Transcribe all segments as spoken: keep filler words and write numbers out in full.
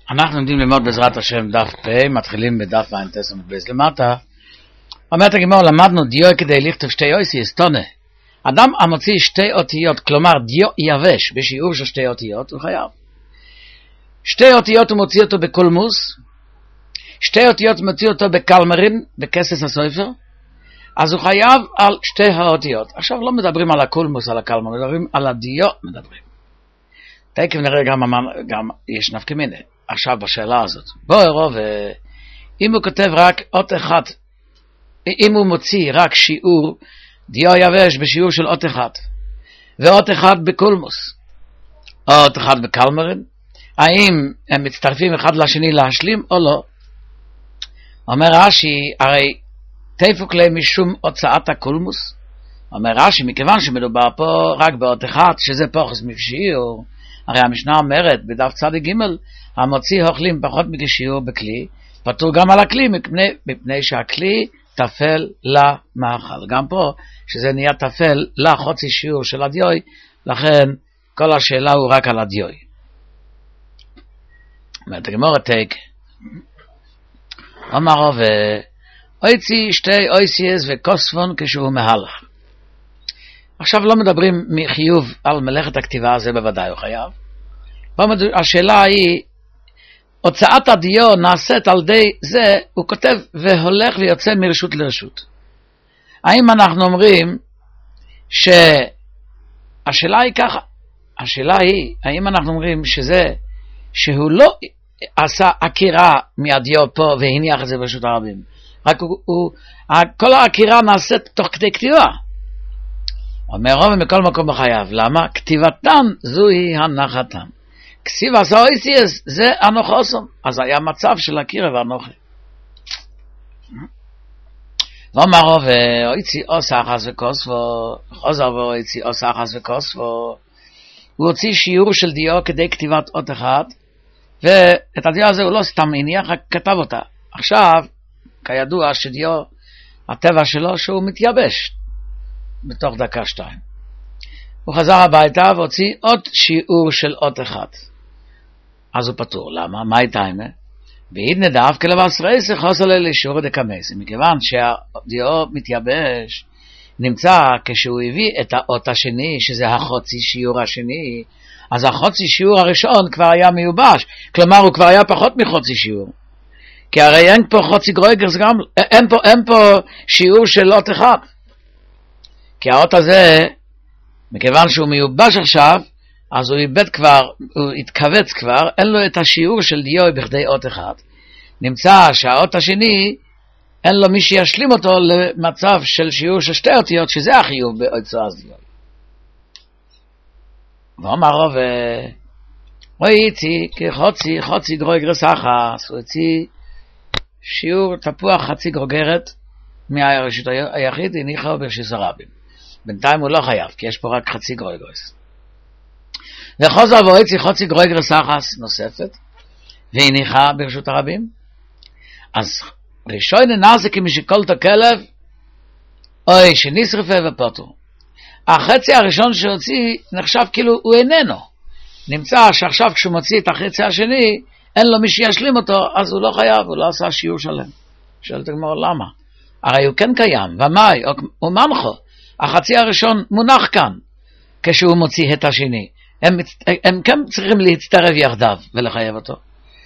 אנחנו עומדים ללמוד בעזרת השם דף פ', מתחילים בדף ואינטס המדבס למטה. אומרת הגמרא, למדנו דיו כדי לכתוב שתי אויסי אסטונה. אדם המוציא שתי אותיות, כלומר דיו יבש בשיעור של שתי אותיות, הוא חייב. שתי אותיות הוא מוציא אותו בקולמוס, שתי אותיות מוציא אותו בקלמרין, בכסס הסופר, אז הוא חייב על שתי האותיות. עכשיו לא מדברים על הקולמוס, על הקלמרין, מדברים על הדיו, מדברים. תכף נראה גם, גם יש נפקא מינה. עכשיו בשאלה הזאת, בוא הרוב, אם הוא כותב רק אות אחד, אם הוא מוציא רק שיעור דיו יבש בשיעור של אות אחד, ואות אחד בקולמוס, או אות אחד בקלמרין, האם הם מצטרפים אחד לשני להשלים או לא? אומר רש"י, הרי תפוק להם משום הוצאת הקולמוס. אומר רש"י, מכיוון שמדובר פה רק באות אחד, שזה פוחס משיעור, הרי המשנה אומרת בדף צדיק ג' המוציא אוכלים פחות מכשיעור בכלי, פטור גם על הכלי מפני, מפני שהכלי תפל למאכל. גם פה שזה נהיה תפל לחוצי שיעור של הדיוי, לכן כל השאלה הוא רק על הדיוי. אומרת הגמרא תק, אומר רוב, אויצי שתי אויסיאס וקוספון כשהוא מהלך. עכשיו לא מדברים מחיוב על מלאכת הכתיבה, זה בוודאי הוא חייב. השאלה היא, הוצאת הדיו נעשית על די זה, הוא כותב והולך ויוצא מרשות לרשות. האם אנחנו אומרים שהשאלה היא ככה, השאלה היא, האם אנחנו אומרים שזה, שהוא לא עשה עקירה מהדיו פה והניח את זה ברשות הרבים, רק הוא, הוא, כל העקירה נעשית תוך כדי כתיבה. אומר רוב מכל מקום בחייו, למה? כתיבתם זוהי הנחתם. כסיב עשה אויסיאס, זה אנוחוסום. אז היה מצב של הקירה ואנוכי. ואומר רוב, אויצי עושה אחס וכוספו, חוזר ואויצי עושה אחס וכוספו, הוא הוציא שיעור של דיו כדי כתיבת אות אחד, ואת הדיו הזה הוא לא סתם הניח, רק כתב אותה. עכשיו, כידוע שדיו, הטבע שלו שהוא מתייבש, בתוך דקה שתיים. הוא חזר הביתה והוציא עוד שיעור של אות אחד. אז הוא פטור. למה? מה הייתה אימה? בעיד נדף כלבס רייסה חוסר לשיעור דקמייסה. מכיוון שהדיו מתייבש, נמצא כשהוא הביא את האות השני, שזה החוצי שיעור השני, אז החוצי שיעור הראשון כבר היה מיובש. כלומר, הוא כבר היה פחות מחוצי שיעור. כי הרי אין פה חוצי גרויגרס גם, אין פה, אין פה שיעור של אות אחד. כי האות הזה, מכיוון שהוא מיובש עכשיו, אז הוא איבד כבר, הוא התכווץ כבר, אין לו את השיעור של דיו בכדי אות אחד. נמצא שהאות השני, אין לו מי שישלים אותו למצב של שיעור של שתי אותיות, שזה החיוב באוצאז דיו. ואומר רוב, הוא יציא כחוצי, חוצי גרוגרס אחס, הוא יציא שיעור תפוח חצי גרוגרת, מהרשות היחיד, הניחה ברשות הרבים. בינתיים הוא לא חייב, כי יש פה רק חצי גרויגרס. וחוזר ואויצי חוצי גרויגרס אחס נוספת, והניחה ברשות הרבים. אז ראשון נעשה כמשקולתו כלב, אוי שנשרפה ופוטו. החצי הראשון שהוציא נחשב כאילו הוא איננו. נמצא שעכשיו כשהוא מוציא את החצי השני, אין לו מי שישלים אותו, אז הוא לא חייב, הוא לא עשה שיעור שלם. שואלת הגמרא למה? הרי הוא כן קיים, ומאי, הוא מנחו. החצי הראשון מונח כאן, כשהוא מוציא את השני. הם, הם כן צריכים להצטרף יחדיו ולחייב אותו.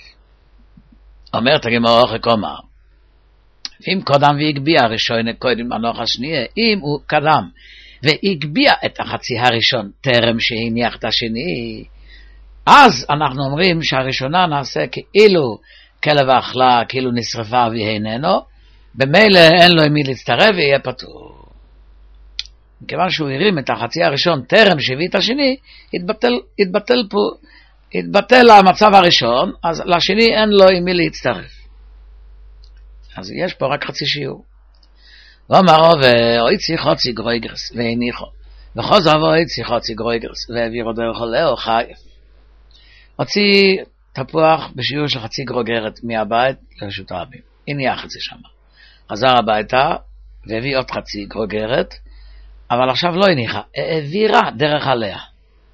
אומרת הגמרא אחרי קומר, ואם קודם והגביע הראשון קודם הנוח השנייה, אם הוא קדם והגביע את החצי הראשון טרם שהניח את השני, אז אנחנו אומרים שהראשונה נעשה כאילו כלב אכלה, כאילו נשרפה והיננו, במילא אין לו עם מי להצטרף ויהיה פטור. מכיוון שהוא הרים את החצי הראשון טרם שהביא את השני, התבטל, התבטל פה, התבטל המצב הראשון, אז לשני אין לו עם מי להצטרף. אז יש פה רק חצי שיעור. ואמרו ואויצי חוצי גרויגרס והניחו, וחוזר ואויצי חוצי גרויגרס והעבירו דרך עולהו חייב. הוציא תפוח בשיעור של חצי גרוגרת מהבית לרשות הרבים. הניח את זה שם. חזר הביתה והביא עוד חצי גרוגרת, אבל עכשיו לא הניחה, העבירה דרך עליה.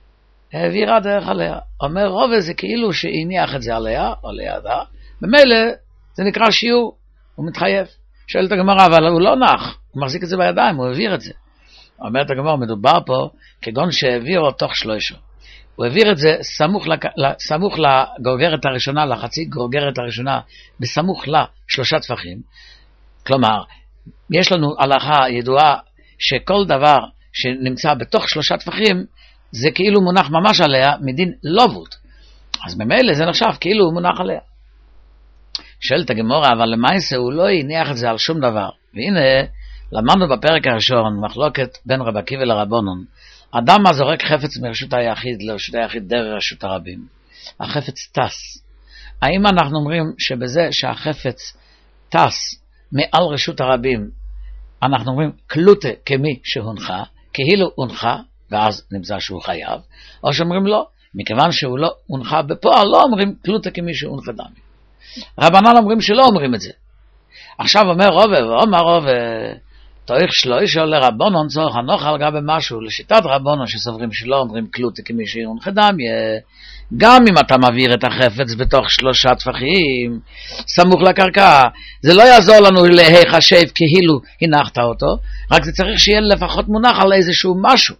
העבירה דרך עליה. אומר רובה זה כאילו שהניח את זה עליה, או לידה, במילא זה נקרא שיעור, הוא מתחייב. שואלת הגמרא, אבל הוא לא נח, הוא מחזיק את זה בידיים, הוא העביר את זה. אומרת הגמרא, מדובר פה כגון שהעבירו תוך שלושה. הוא העביר את זה סמוך, לק... סמוך לגרוגרת הראשונה, לחצי גרוגרת הראשונה, בסמוך לה שלושה טפחים. כלומר, יש לנו הלכה ידועה שכל דבר שנמצא בתוך שלושה טפחים, זה כאילו מונח ממש עליה מדין לובוד. אז ממילא זה נחשב כאילו הוא מונח עליה. שואלת הגמרא, אבל למעשה הוא לא הניח את זה על שום דבר. והנה, למדנו בפרק הראשון, מחלוקת בין רב עקיבא לרבונון. אדם הזורק חפץ מרשות היחיד לרשות היחיד דרך רשות הרבים. החפץ טס. האם אנחנו אומרים שבזה שהחפץ טס מעל רשות הרבים, אנחנו אומרים קלוטה כמי שהונחה, כאילו הונחה, ואז נמצא שהוא חייב, או שאומרים לא, מכיוון שהוא לא הונחה בפועל, לא אומרים קלוטה כמי שהונחה דמי. רבנן אומרים שלא אומרים את זה. עכשיו אומר רובה, ואומר רובה, תויך שלושה לרבונון צורך הנוח על גבי משהו, לשיטת רבונון שסוברים שלא אומרים קלוטה כמי שהונחה דמי, גם אם אתה מעביר את החפץ בתוך שלושה טפחים, סמוך לקרקע, זה לא יעזור לנו להיחשב כאילו הנחת אותו, רק זה צריך שיהיה לפחות מונח על איזשהו משהו.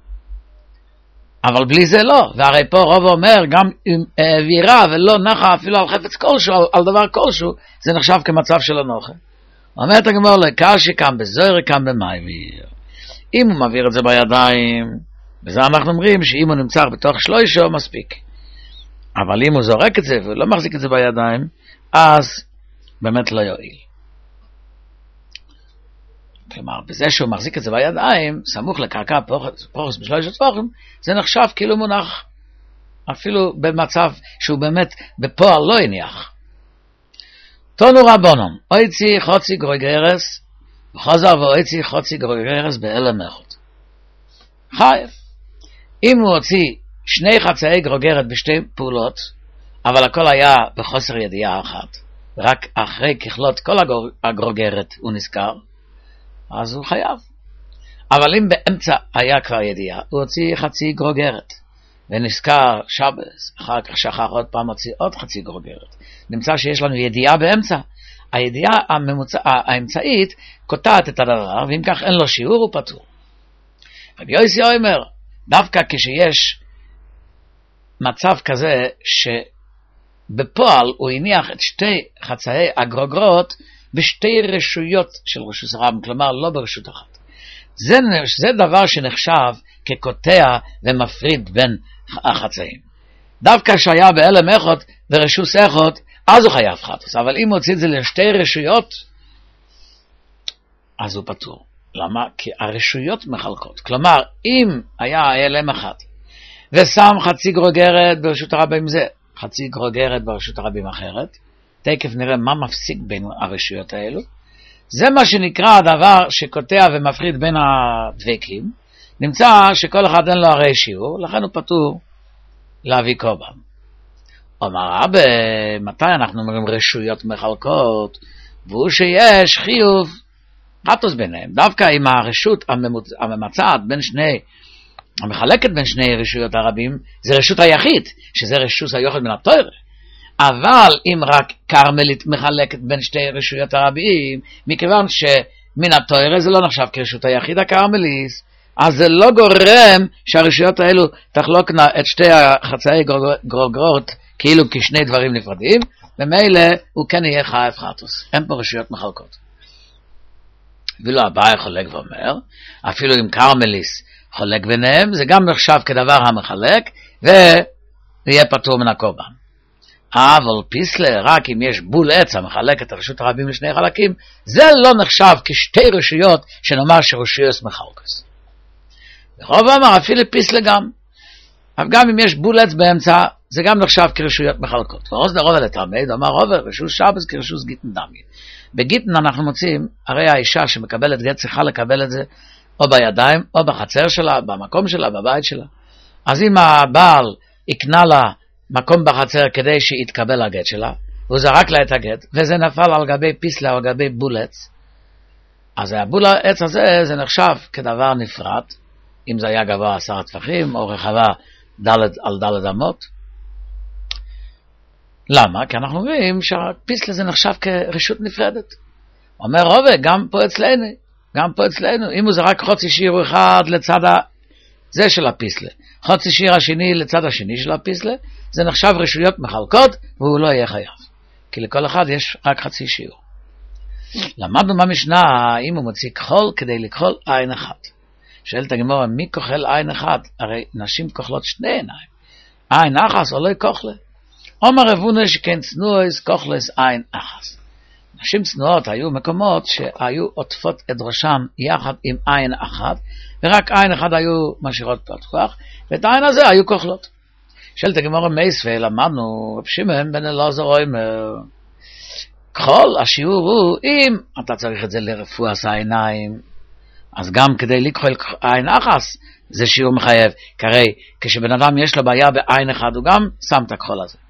אבל בלי זה לא, והרי פה רוב אומר, גם אם העבירה ולא נחה אפילו על חפץ כלשהו, על, על דבר כלשהו, זה נחשב כמצב של הנוחה. אומרת הגמרא, לקשי קם בזוהר קם במעביר. אם הוא מעביר את זה בידיים, וזה אנחנו אומרים שאם הוא נמצא בתוך שלושה מספיק. אבל אם הוא זורק את זה ולא מחזיק את זה בידיים, אז באמת לא יועיל. כלומר, בזה שהוא מחזיק את זה בידיים, סמוך לקרקע פורס בשלושה טפחים, זה נחשב כאילו מונח, אפילו במצב שהוא באמת בפועל לא הניח. תונו רבונון, אויצי חוצי גרוגרס, וחוזר ואויצי חוצי גרוגרס באלם אחד. חייב. אם הוא הוציא שני חצאי גרוגרת בשתי פעולות, אבל הכל היה בחוסר ידיעה אחת, רק אחרי ככלות כל הגרוגרת הוא נזכר, אז הוא חייב. אבל אם באמצע היה כבר ידיעה, הוא הוציא חצי גרוגרת, ונזכר שבס, אחר כך שכח עוד פעם הוציא עוד חצי גרוגרת. נמצא שיש לנו ידיעה באמצע. הידיעה הממוצע, האמצעית קוטעת את הדבר, ואם כך אין לו שיעור הוא פטור. רבי יוסי אומר, דווקא כשיש מצב כזה שבפועל הוא הניח את שתי חצאי הגרוגרות בשתי רשויות של רשות הרבים, כלומר לא ברשות אחת. זה, זה דבר שנחשב כקוטע ומפריד בין החצאים. דווקא שהיה באלם אחד ורשות אחד, אז הוא חייב חטוס. אבל אם הוא הוציא את זה לשתי רשויות, אז הוא פטור. למה? כי הרשויות מחלקות. כלומר, אם היה אלם אחד, ושם חצי גרוגרת ברשות הרבים זה, חצי גרוגרת ברשות הרבים אחרת, תכף נראה מה מפסיק בין הרשויות האלו. זה מה שנקרא הדבר שקוטע ומפריד בין הדבקים. נמצא שכל אחד אין לו הרי שיעור, לכן הוא פטור להביא קורבן. אומר רבי, מתי אנחנו אומרים רשויות מחלקות? והוא שיש חיוב חטוס ביניהם. דווקא עם הרשות הממצעת בין שני, המחלקת בין שני רשויות הרבים, זה רשות היחיד, שזה רשות היוחד מן התורה. אבל אם רק קרמלית מחלקת בין שתי רשויות הרבים, מכיוון שמן התורה זה לא נחשב כרשות היחיד הקרמליס, אז זה לא גורם שהרשויות האלו תחלוקנה את שתי החצאי גרוגרות כאילו כשני דברים נפרדים, ומילא הוא כן יהיה חייב חטוס. אין פה רשויות מחלקות. ואילו הבא חולק ואומר, אפילו אם קרמליס חולק ביניהם, זה גם נחשב כדבר המחלק, ויהיה פטור מן הקורבן. אבל פיסלה, רק אם יש בול עץ המחלק את הרשות הרבים לשני חלקים, זה לא נחשב כשתי רשויות שנאמר שרשויות מחלקות. ורוב אמר, אפילו פיסלה גם. אבל גם אם יש בול עץ באמצע, זה גם נחשב כרשויות מחלקות. ורוז לרוב לתלמיד, אמר רוב, רשות שבס כרשות גיטן דמי. בגיטן אנחנו מוצאים, הרי האישה שמקבלת גט צריכה לקבל את זה, או בידיים, או בחצר שלה, במקום שלה, בבית שלה. אז אם הבעל יקנה לה מקום בחצר כדי שיתקבל הגט שלה, והוא זרק לה את הגט, וזה נפל על גבי פיסלה או על גבי בול עץ, אז הבול העץ הזה, זה נחשב כדבר נפרד, אם זה היה גבוה עשרה טפחים, או רחבה דלת על דלת אמות. למה? כי אנחנו רואים שהפיסלה זה נחשב כרשות נפרדת. אומר רובה, גם פה אצלנו, גם פה אצלנו, אם הוא זה רק חוצי שיר אחד לצד ה... זה של הפיסלה. חוצי שיר השני לצד השני של הפיסלה, זה נחשב רשויות מחלקות, והוא לא יהיה חייב. כי לכל אחד יש רק חצי שיר. למדנו במשנה, אם הוא מוציא כחול כדי לכחול עין אחת. שואלת הגמרא, מי כוחל עין אחת? הרי נשים כוחלות שני עיניים. עין אחס או לא כוחלה? אומר רבונה שכן צנועס כוחלס עין אחס. נשים צנועות היו מקומות שהיו עוטפות את ראשם יחד עם עין אחת, ורק עין אחת היו משאירות פתוח, ואת העין הזה היו כוחלות. שואלת הגמרא מייסווה, למדנו, רב שמעון בן אלעזר אומר, כחול, השיעור הוא, אם אתה צריך את זה לרפואת העיניים, אז גם כדי לכחול עין אחס, זה שיעור מחייב. כי הרי כשבן אדם יש לו בעיה בעין אחד, הוא גם שם את הכחול הזה.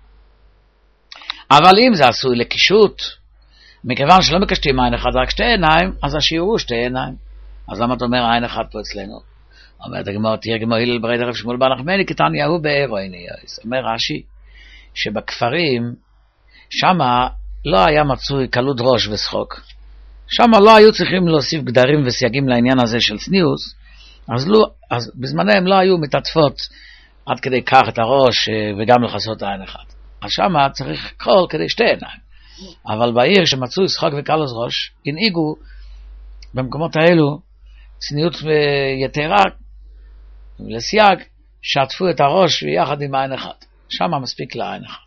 אבל אם זה עשוי לקישוט, מכיוון שלא מקשטים עין אחד, רק שתי עיניים, אז השיעור הוא שתי עיניים. אז למה אתה אומר עין אחד פה אצלנו? אומרת הגמרא, תהיה גמרא הלל ברייתא רב שמואל בר נחמני, קטניה הוא בעירו עיניוס. אומר רש"י, שבכפרים, שמה לא היה מצוי קלות ראש ושחוק. שם לא היו צריכים להוסיף גדרים וסייגים לעניין הזה של צניעוס, אז, לא, אז בזמנם לא היו מתעטפות עד כדי כך את הראש וגם לחסות העין אחד. אז שם צריך כחול כדי שתי עיניים. אבל בעיר שמצוי שחוק וקלוס ראש, הנהיגו במקומות האלו צניעות יתרה לסייג, שעטפו את הראש ויחד עם העין אחד. שם מספיק לעין אחד.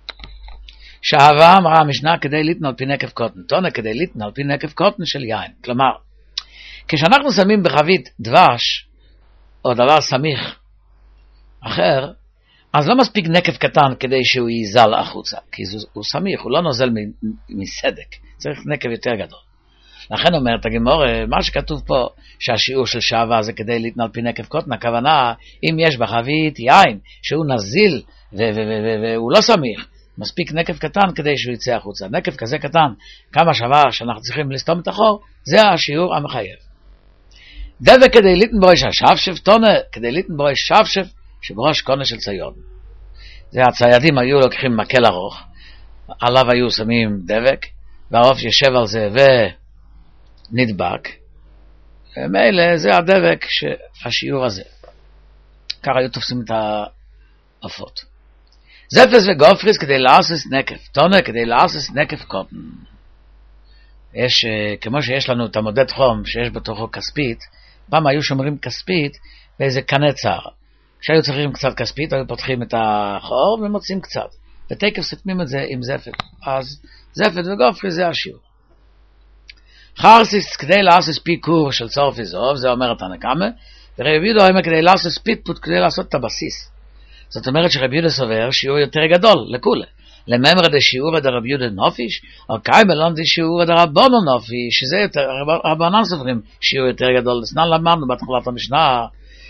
שהווה אמרה המשנה כדי ליתן על פי נקב קוטן, תונה כדי ליתן על פי נקב קוטן של יין. כלומר, כשאנחנו שמים בחבית דבש, או דבר סמיך אחר, אז לא מספיק נקב קטן כדי שהוא ייזל החוצה, כי הוא סמיך, הוא לא נוזל מסדק, צריך נקב יותר גדול. לכן אומרת הגמרא, מה שכתוב פה, שהשיעור של שהווה זה כדי ליתן על פי נקב קוטן, הכוונה, אם יש בחבית יין, שהוא נזיל והוא לא סמיך, מספיק נקב קטן כדי שהוא יצא החוצה. נקב כזה קטן, כמה שווה שאנחנו צריכים לסתום את החור, זה השיעור המחייב. דבק כדי ליתן בראש השבשב, תונה כדי ליתן בראש שבשב, שבראש קונה של ציון. זה הציידים היו לוקחים מקל ארוך, עליו היו שמים דבק, והעוף יושב על זה ונדבק. ומילא זה הדבק שהשיעור הזה. ככה היו תופסים את העופות. זפס וגופריס כדי לעשות נקב, תונה כדי לעשות נקב קוטן. יש, כמו שיש לנו את המודד חום שיש בתוכו כספית, פעם היו שומרים כספית באיזה קנה צר. כשהיו צריכים קצת כספית, היו פותחים את החור ומוצאים קצת. ותקף סתמים את זה עם זפת. אז זפת וגופריס זה השיעור. חרסיס כדי לעשות פיקור של צורף וזוב, זה אומר את הנקמה, ורבי יהודה אומר כדי לעשות ספיטפוט כדי לעשות את הבסיס. זאת אומרת שרבי יהודה סובר שיעור יותר גדול, לכולה. לממר דה שיעור דה רבי יהודה נופיש, או קיימלון דה שיעור דה רבונו נופיש, שזה יותר, רבנן סוברים שיעור יותר גדול. לסנן למדנו בתחילת המשנה,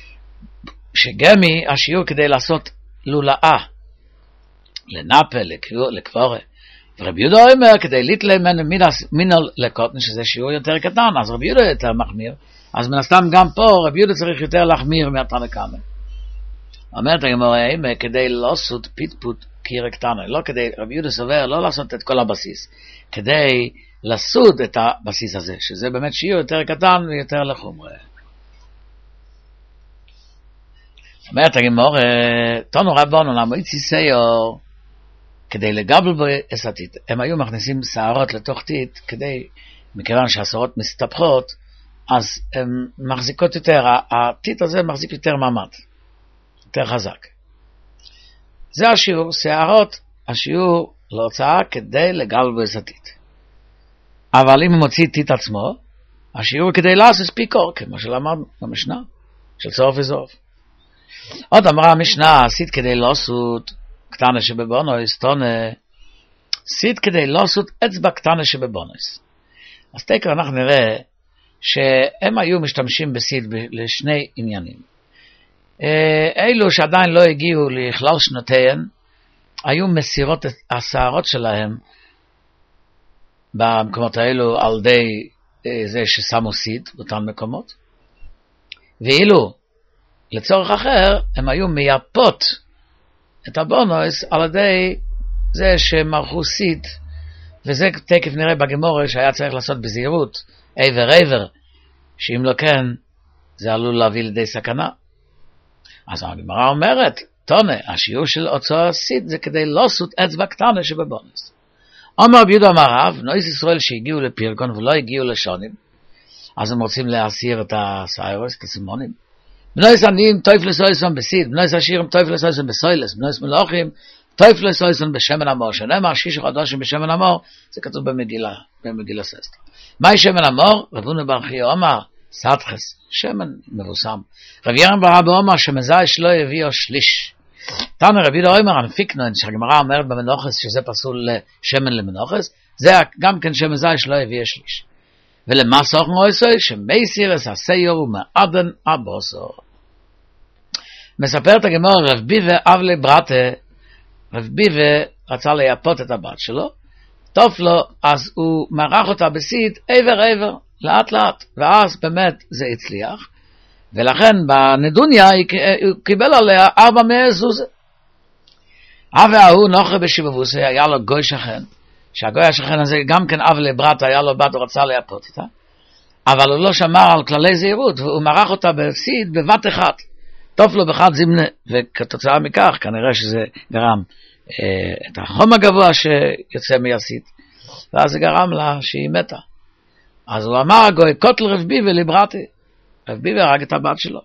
שגמי השיעור כדי לעשות לולאה, לנפה, לקבורה. ורבי יהודה אומר כדי ליטלה מינל לקוטן, שזה שיעור יותר קטן, אז רבי יהודה יותר מחמיר, אז מן הסתם גם פה רבי יהודה צריך יותר להחמיר מהתנא קמא. אומרת הגמרא, כדי לעשות פיטפוט קירה קטנה, לא כדי, רבי יהודה סובר לא לעשות את כל הבסיס, כדי לסוד את הבסיס הזה, שזה באמת שיעור יותר קטן ויותר לחומרה. אומרת הגמרא, תנו רבנו למועצי סיור, כדי לגבל בו אסתית, הם היו מכניסים שערות לתוך תית, כדי, מכיוון שהשערות מסתבכות, אז הן מחזיקות יותר, התית הזה מחזיק יותר מעמד. יותר חזק. זה השיעור, שערות, השיעור להוצאה כדי לגל בעזתית. אבל אם הוא מוציא תית עצמו, השיעור כדי לעשות פיקור, כמו שלמדנו במשנה, של צורף וזוב. עוד אמרה המשנה, עשית כדי לעשות קטנה שבבונוס, תונה, עשית כדי לעשות אצבע קטנה שבבונוס. אז תקר אנחנו נראה שהם היו משתמשים בסיד לשני עניינים. אלו שעדיין לא הגיעו לכלל שנותיהם, היו מסירות את השערות שלהם במקומות האלו על די זה ששמו סיד באותם מקומות. ואילו לצורך אחר, הם היו מייפות את הבונוס על ידי זה שהם ערכו סיד, וזה תקף נראה בגמורה שהיה צריך לעשות בזהירות, עבר עבר, שאם לא כן, זה עלול להביא לידי סכנה. אז הגמרא אומרת, תונה, השיעור של הוצאה סיד זה כדי לא סות אצבע קטנה שבבונוס. אומר רבי יהודה אמר רב, נויס ישראל שהגיעו לפירקון ולא הגיעו לשונים, אז הם רוצים להסיר את הסיירוס, את הסימונים. בנויס עניים טויפלס אויסון בסיד, בנויס עשירים טויפלס אויסון בסוילס, בנויס מלוכים טויפלס אויסון בשמן המור, שנאמר שיש חדושים בשמן המור, זה כתוב במגילה, במגילה ססטר. מהי שמן המור? רבנו בר חייא אמר, סטחס, שמן מבוסם. רב ירם בר אבא אמר שמזייש לא יביאו שליש. תנא רבי יהודה אומר, הנפיקנון, שהגמרא אומרת במנוחס שזה פסול לשמן למנוחס, זה גם כן שמזייש לא יביאו שליש. ולמה סוכן עושה? שמייסירס הסיור ומעדן הבוסו. מספרת הגמרא, רב ביבה אב לברתה, רב ביבה רצה לייפות את הבת שלו, טוב לו, אז הוא מרח אותה בסיד עבר עבר, לאט לאט, ואז באמת זה הצליח, ולכן בנדוניה הוא קיבל עליה ארבע מאה זוזה. אבי ההוא נוחה בשבבוסי, היה לו גוי שכן, שהגוי השכן הזה גם כן אב לברט, היה לו בת, הוא רצה לייפות איתה, אבל הוא לא שמר על כללי זהירות, והוא מרח אותה בסיד בבת אחת, טוב לו בחד זמנה, וכתוצאה מכך כנראה שזה גרם אה, את החום הגבוה שיוצא מהסיד, ואז זה גרם לה שהיא מתה. אז הוא אמר הגוי, קוטל רב ביבה לברתי, רב ביבה הרג את הבת שלו.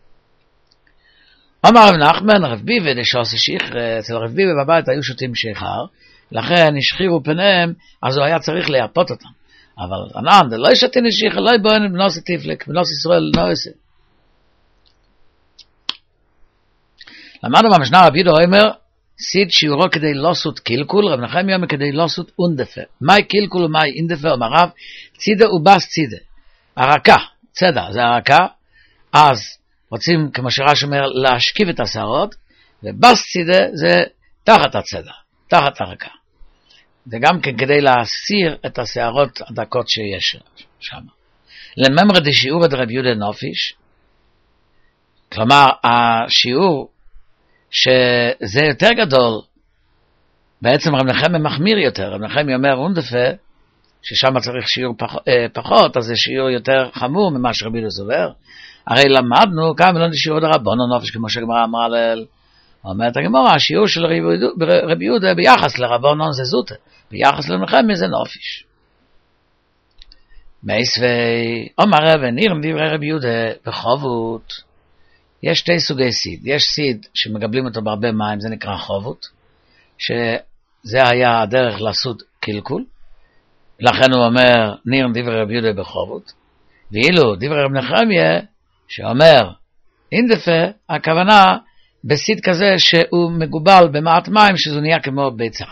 אמר רב נחמן, רב ביבה דשעושה שיחר, אצל רב ביבה בבית היו שותים שיחר, לכן השחירו פניהם, אז הוא היה צריך לייפות אותם. אבל ענן, זה לא ישתין שיחר, לא יבואן בנוס תפלק, בנוס ישראל לא יעשה. למדנו במשנה רב יהודה אומר, סיד שיעורו כדי לא סות קילקול, רב נחמיה אומר כדי לא סות אונדפה. מהי קילקול ומהי אינדפה? אומר רב, צידה ובס צידה. הרקה, צדה, זה הרקה, אז רוצים, כמו שרש אומר, להשכיב את השערות, ובס צידה זה תחת הצדה, תחת הרקה. וגם כן כדי להסיר את השערות הדקות שיש שם. לממרה דשיעור את רב יהודה נופיש, כלומר, השיעור שזה יותר גדול, בעצם רב נחמיה מחמיר יותר, רב נחמיה אומר אונדפה, ששם צריך שיעור פח, אה, פחות, אז זה שיעור יותר חמור ממה שרבי יהודה סובר. הרי למדנו כמה לא שיעור דרבנן נפש, כמו שהגמרא אמרה לעיל. אומרת הגמרא, השיעור של רבי יהודה ביחס לרבנן זה זוטה, ביחס לנחמיה זה נפש. מייסווי, אומר רב ניר מדברי רבי יהודה בחובות, יש שתי סוגי סיד. יש סיד שמגבלים אותו בהרבה מים, זה נקרא חובות, שזה היה הדרך לעשות קלקול, לכן הוא אומר, ניר דברי רבי יהודה בחובות, ואילו דברי רבי נחמיה, שאומר, אינדפה, הכוונה בסיד כזה שהוא מגובל במעט מים, שזה נהיה כמו ביצה.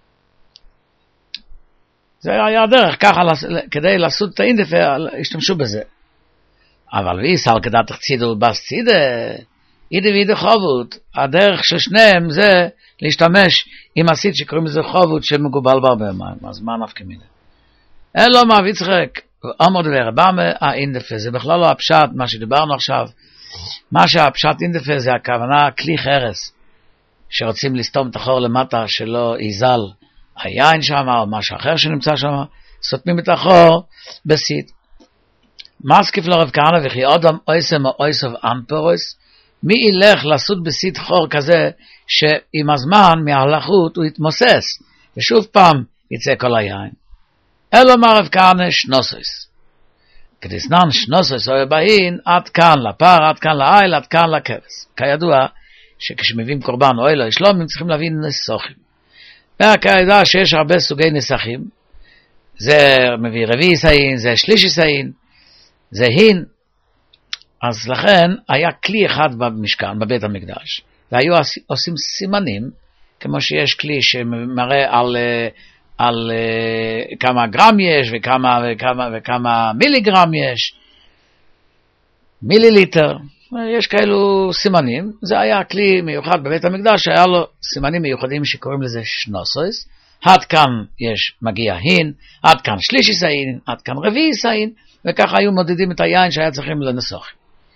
זה היה הדרך, ככה, כדי לעשות את האינדפה, השתמשו בזה. אבל ויסל כדתך צידה ובס צידה, אידי ואידי חובות, הדרך של שניהם זה להשתמש עם הסיד שקוראים לזה חובות שמגובל בהרבה מים, אז מה נפקא מינה? אלו מה ויצחק, אמר דבר רבמה, האינדפה, זה בכלל לא הפשט, מה שדיברנו עכשיו, מה שהפשט אינדפה זה הכוונה כלי חרס, שרוצים לסתום את החור למטה שלא יזל היין שם, או משהו אחר שנמצא שם, סותמים את החור בסיד. מסקיף לרב כהנא וכי אדם אויסם או אויסוב אמפרוס, מי ילך לעשות בסיד חור כזה, שעם הזמן מהלחות הוא יתמוסס, ושוב פעם יצא כל היין. אלו מה רב כהנא שנוסוס. כדסנן שנוסוס או יבהין, עד כאן לפר, עד כאן לעיל, עד כאן לכבש. כידוע, שכשמביאים קורבן או אלו ישלום, הם צריכים להביא נסוחים. וכידוע שיש הרבה סוגי נסחים, זה מביא רביעי סעין, זה שלישי סעין, זה הין. אז לכן היה כלי אחד במשכן, בבית המקדש, והיו עושים סימנים, כמו שיש כלי שמראה על, על כמה גרם יש, וכמה, וכמה, וכמה מיליגרם יש, מיליליטר, יש כאלו סימנים. זה היה כלי מיוחד בבית המקדש, שהיה לו סימנים מיוחדים שקוראים לזה שנוסוס. עד כאן יש מגיע הין, עד כאן שלישי סעין, עד כאן רביעי סעין, וככה היו מודדים את היין שהיה צריכים לנסוח.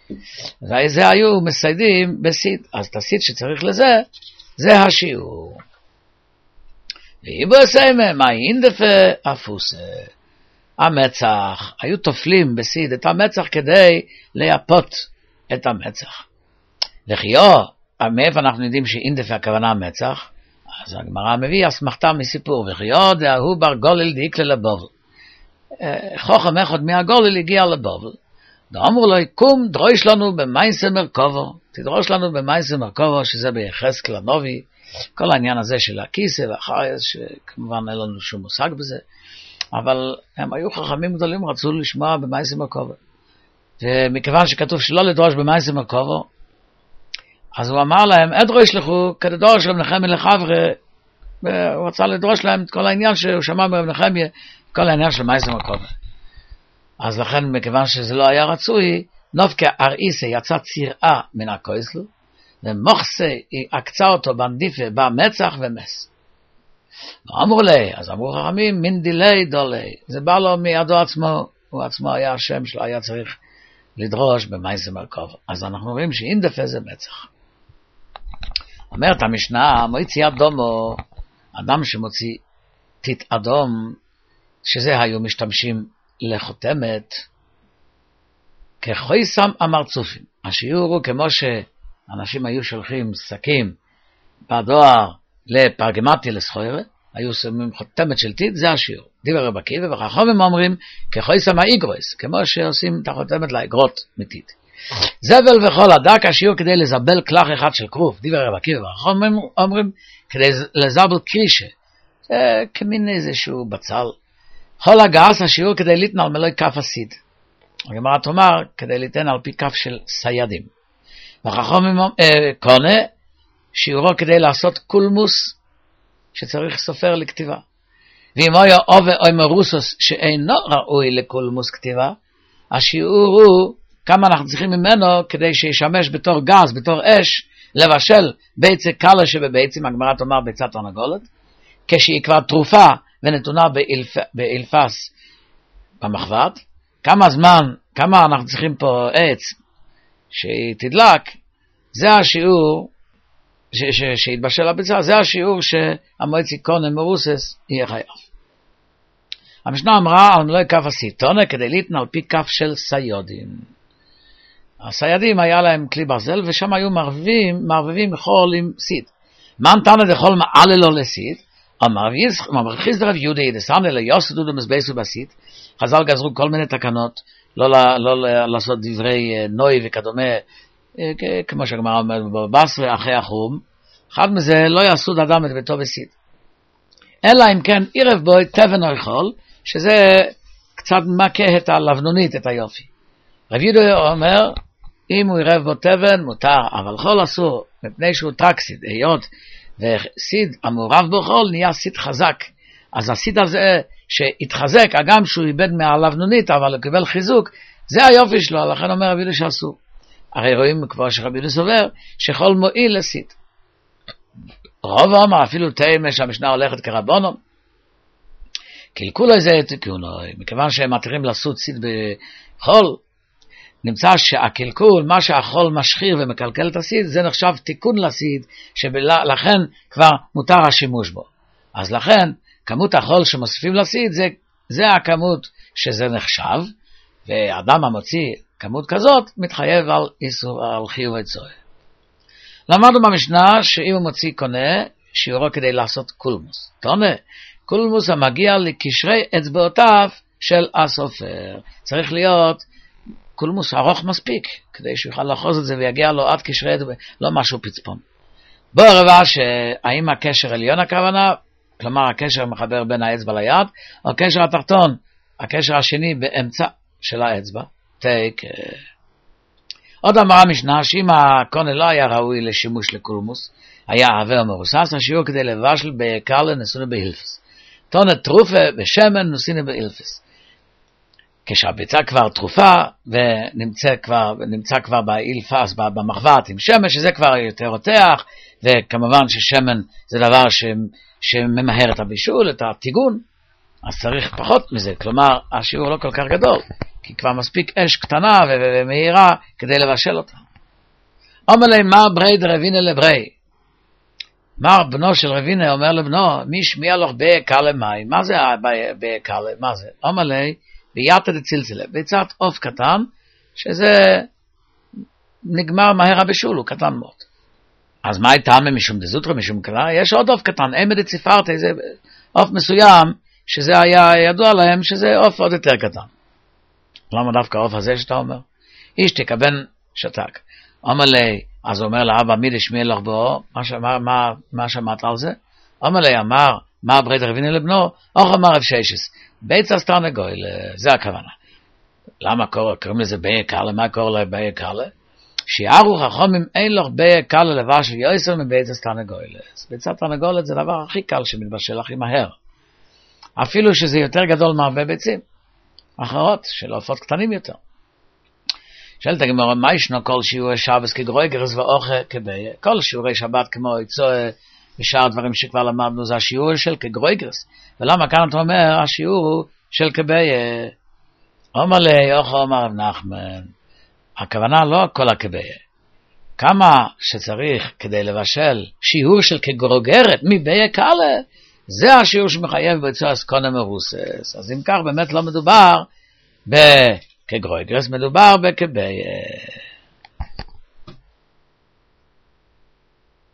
וזה היו מסיידים בסיד, אז את הסיד שצריך לזה, זה השיעור. ואיבו סיימה, מה אינדפה אפוסה. המצח, היו תופלים בסיד את המצח כדי ליפות את המצח. וחיו, מאיפה אנחנו יודעים שאינדפה הכוונה המצח? אז הגמרא מביא אסמכתה מסיפור, וחיו דהוא בר גולל דאיקלה לבובל. חוכם אחד מהגולל הגיע לבובל. ואמרו לו, קום דרוש לנו במייסה מרכובו, תדרוש לנו במייסה מרכובו, שזה ביחזקאל הנביא, כל העניין הזה של הכיסא והחייס, שכמובן אין לנו שום מושג בזה, אבל הם היו חכמים גדולים, רצו לשמוע במייסה מרכובו. ומכיוון שכתוב שלא לדרוש במייסה מרכובו, אז הוא אמר להם, אדרוש לכו, כדדרוש להם נחמיה לחברה, והוא רצה לדרוש להם את כל העניין שהוא שמע מרב נחמיה, כל העניין של מייסה מרכובו. אז לכן, מכיוון שזה לא היה רצוי, נופקה אראיסה יצא צירעה מן הכויסל, ומוחסה עקצה אותו בנדיפה במצח ומס. ואמרו לי, אז אמרו חכמים, מן דילי דולי, זה בא לו מידו עצמו, הוא עצמו היה השם שלו, היה צריך לדרוש במייסה מרכובו. אז אנחנו רואים שאינדפה זה מצח. אומרת המשנה, מוציא אדומו, אדם שמוציא טיט אדום, שזה היו משתמשים לחותמת, כחויסם המרצופים. השיעור הוא כמו שאנשים היו שולחים שקים בדואר לפרגמטיה לסחוירה, היו שמים חותמת של טיט, זה השיעור. דיבר רב עקיבא, וחכמים אומרים כחויסם האיגרוס, כמו שעושים את החותמת לאגרות מטיט. זבל וכל הדק, השיעור כדי לזבל כלח אחד של כרוב, דיבר רב עקיבא, וחכמים אומרים כדי לזבל קרישה, זה כמין איזשהו בצל. כל הגס השיעור כדי ליתן על מלואי כף הסיד. הגמרא תאמר כדי ליתן על פי כף של סיידים. וחכמים אה, קונה שיעורו כדי לעשות קולמוס שצריך סופר לכתיבה. ואם היה אובה או מרוסוס שאינו ראוי לקולמוס כתיבה, השיעור הוא כמה אנחנו צריכים ממנו כדי שישמש בתור גז, בתור אש, לבשל ביצה קלה שבביצים, הגמרא תאמר ביצת תרנגולת, כשהיא כבר תרופה ונתונה באלפ, באלפס במחבת, כמה זמן, כמה אנחנו צריכים פה עץ שהיא תדלק, זה השיעור ש, ש, שהתבשל הביצה, זה השיעור שהמועצי קונה מרוסס יהיה חייב. המשנה אמרה על מלואי כף הסיטונה כדי ליתן על פי כף של סייודים. הסיידים היה להם כלי ברזל ושם היו מערבבים, מערבבים חול עם סיד. מה נתנה דחול מעלה לו לסיד? אמר חיסד רב יהודה ידסן אלא יוסדו דמסבסו בסית. חז"ל גזרו כל מיני תקנות, לא, לא לעשות דברי נוי וכדומה, כמו שהגמרא אומרת בבשרה אחרי החום. אחד מזה לא יעשו אדם את ביתו בסית, אלא אם כן עירב בו תבן או חול, שזה קצת מכה את הלבנונית, את היופי. רב יהודה אומר, אם הוא עירב בו תבן מותר, אבל חול אסור, מפני שהוא טרקסיד, היות וסיד המעורב בו חול נהיה סיד חזק. אז הסיד הזה שהתחזק, הגם שהוא איבד מהלבנונית, אבל הוא קיבל חיזוק, זה היופי שלו, לכן אומר רב יהודה שאסור. הרי רואים כבר שרב יהודה סובר, שחול מועיל לסיד. רוב אומר, אפילו תאמה שהמשנה הולכת כרבונו, קלקול איזה תיקונו, מכיוון שהם מתירים לעשות סיד בחול, נמצא שהקלקול, מה שהחול משחיר ומקלקל את הסיד, זה נחשב תיקון לסיד, שלכן כבר מותר השימוש בו. אז לכן, כמות החול שמוסיפים לסיד, זה, זה הכמות שזה נחשב, ואדם המוציא כמות כזאת, מתחייב על איסור, על חיוב עצוי. למדנו במשנה, שאם הוא מוציא קונה, שיעורו כדי לעשות קולמוס. תונה, קולמוס המגיע לקשרי אצבעותיו של הסופר. צריך להיות קולמוס ארוך מספיק, כדי שיוכל לאחוז את זה ויגיע לו עד קשרי אצבע, לא משהו פצפון. בוא רבה שהאם הקשר עליון הכוונה, כלומר הקשר מחבר בין האצבע ליד, או הקשר התחתון, הקשר השני באמצע של האצבע. תק. עוד אמרה המשנה, שאם הקונה לא היה ראוי לשימוש לקולמוס, היה עבר או מרוסס, השיעור כדי לבשל בעיקר לנסוני בהילפס. תונת תרופה בשמן נוסיני בהילפס. כשהביצה כבר תרופה ונמצא כבר, נמצא כבר באילפס, במחבת עם שמן, שזה כבר יותר רותח, וכמובן ששמן זה דבר ש, שממהר את הבישול, את הטיגון, אז צריך פחות מזה, כלומר השיעור לא כל כך גדול. כי כבר מספיק אש קטנה ומהירה כדי לבשל אותה. אומר לי, מר ברי דרבינה לברי. מר בנו של רבינה אומר לבנו, מי שמיע לך בקלה מים? מה זה בקלה? מה זה? אומר לי, ביאטה דצילצלה, ביצת עוף קטן, שזה נגמר מהר הבישול, הוא קטן מאוד. אז מה הייתה משום דזוטרה, משום קלה? יש עוד עוף קטן, אמא דציפרתי, זה עוף מסוים, שזה היה ידוע להם, שזה עוף עוד יותר קטן. למה דווקא העוף הזה שאתה אומר? איש תקבן שתק. אומר לי, אז הוא אומר לאבא, מי דשמיע לך בו? מה, מה, מה, מה שמעת על זה? אומר לי, אמר, מה ברית רבינה לבנו? אוך אמר רב ששס, בית ססטר נגוי, זה הכוונה. למה קוראים לזה ביה קלה? מה קורא לה ביה קלה? שיערו חכמים אין לך ביה קלה לבש ויועסר מבית ססטר נגוי. בית ססטר נגוי זה הדבר הכי קל שמתבשל הכי מהר. אפילו שזה יותר גדול מהרבה ביצים. אחרות, של עופות קטנים יותר. שאלת הגמרא, מה ישנו כל שיעורי שבס כגרויגרס ואוכל כביה? כל שיעורי שבת כמו יצוע ושאר דברים שכבר למדנו, זה השיעור של כגרויגרס. ולמה כאן אתה אומר, השיעור של כביה? אומר לי, אוכל אומר רב נחמן, הכוונה לא כל הכביה. כמה שצריך כדי לבשל שיעור של כגרוגרת מביה קלה, זה השיעור שמחייב ביצוע אסקונה מרוסס. אז אם כך באמת לא מדובר בכגרויגרס, מדובר בכביה.